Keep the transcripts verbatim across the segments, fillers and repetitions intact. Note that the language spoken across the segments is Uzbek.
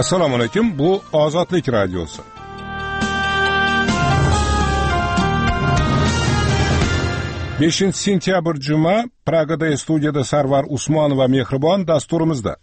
Assalomu alaykum, bu Ozodlik radiosi. beshinchi sentyabr juma, Pragada studiyada Sarvar Usmonov va Mehribon dasturimizda.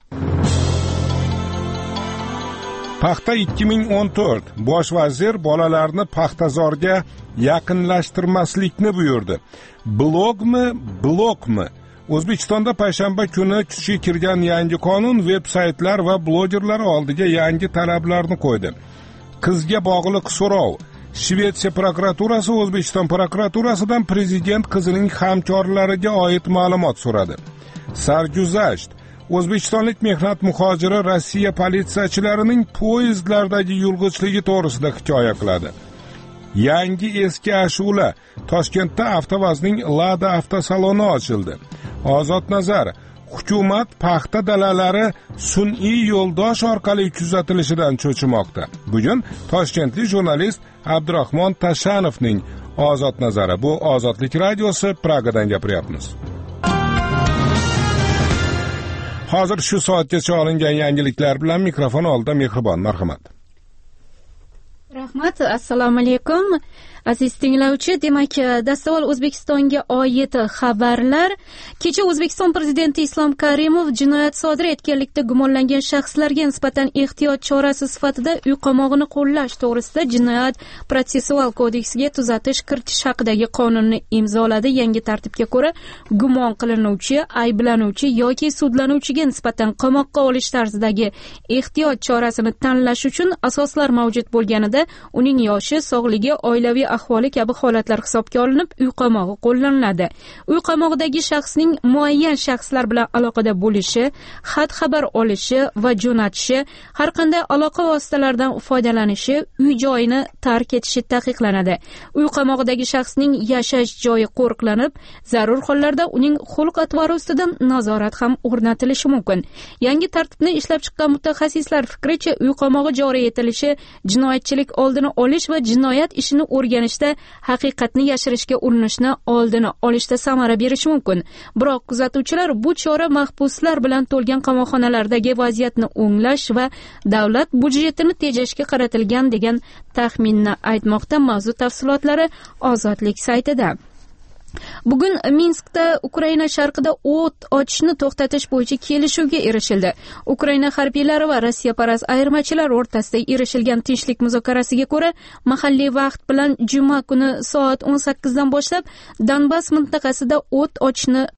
Paxta ikki ming o'n to'rt. Bosh vazir bolalarni paxtazorga yaqinlashtirmaslikni buyurdi. Blogmi, blokmi? O'zbekistonda payshanba kuni kuchga kirgan yangi qonun veb-saytlar va blogerlar oldiga yangi talablarni qo'ydi. Qizga bog'liq so'rov. Shvetsiya prokuraturasi O'zbekiston prokuraturasidan prezident qizining hamkorlariga oid ma'lumot so'radi. Sarguzasht. O'zbekistonlik mehnat muhojiri Rossiya politsiyachilarining poyezdlardagi yulg'ichligi to'g'risida hikoya qiladi. Yangi eski ashula. Toshkentda Avtovazning Lada avtosaloni ochildi. Ozod nazar. Hukumat paxta dalalari sun'iy yo'ldosh orqali kuzatilishidan cho'chimoqda. Bugun toshkentlik jurnalist Abdurahmon Tashanovning Ozod nazari. Bu Ozodlik radiosi, Pragadan gapiryapmiz. Hozir shu soatgacha olingan yangiliklar bilan mikrofon oldida Mehribon, marhamat. Rahmat, assalomu alaykum. Aziz tinglovchi, demak, dastavval O'zbekistonga oid xabarlar. Kecha O'zbekiston prezidenti Islom Karimov jinoyat sodir etganlikda gumonlangan shaxslarga nisbatan ehtiyot chorasi sifatida uy qamog'ini qo'llash to'g'risida Jinoyat protsessual kodeksiga tuzatish kiritish haqidagi qonunni imzoladi. Yangi tartibga ko'ra, gumon qilinuvchi, ayblanuvchi yoki sudlanuvchiga nisbatan qamoqqa olish tarzidagi ehtiyot chorasini tanlash uchun asoslar mavjud bo'lganida uning yoshi, sog'ligi, oilaviy ahvoli kabi holatlar hisobga olinib, uy qamog'i qo'llaniladi. Uy qamog'idagi shaxsning muayyan shaxslar bilan aloqada bo'lishi, xat xabar olishi va jo'natishi, har qanday aloqa vositalaridan foydalanishi, uy joyini tark etishi taqiqlanadi. Uy qamog'idagi shaxsning yashash joyi qo'riqlanib, zarur hollarda uning xulq-atvori ustidan nazorat ham o'rnatilishi mumkin. Yangi tartibni ishlab chiqqan mutaxassislar fikricha, uy qamog'i joriy etilishi jinoyatchilik oldini olish va jinoyat ishini o'rganishda haqiqatni yashirishga urinishni oldini olishda samara berishi mumkin. Biroq kuzatuvchilar bu chora mahbuslar bilan to'lgan qamoqxonalardagi vaziyatni o'nglash va davlat budjetini tejashga qaratilgan degan taxminni aytmoqda. Mavzu tafsilotlari Ozodlik saytida. Bugun Minskda Ukraina sharqida o't ochishni to'xtatish bo'yicha kelishuvga erishildi. Ukraina harbiylari va Rossiyaparast ayirmachilar o'rtasida erishilgan tinchlik muzokarasiga ko'ra, mahalliy vaqt bilan juma kuni soat o'n sakkizdan boshlab Donbass mintaqasida o't ochishni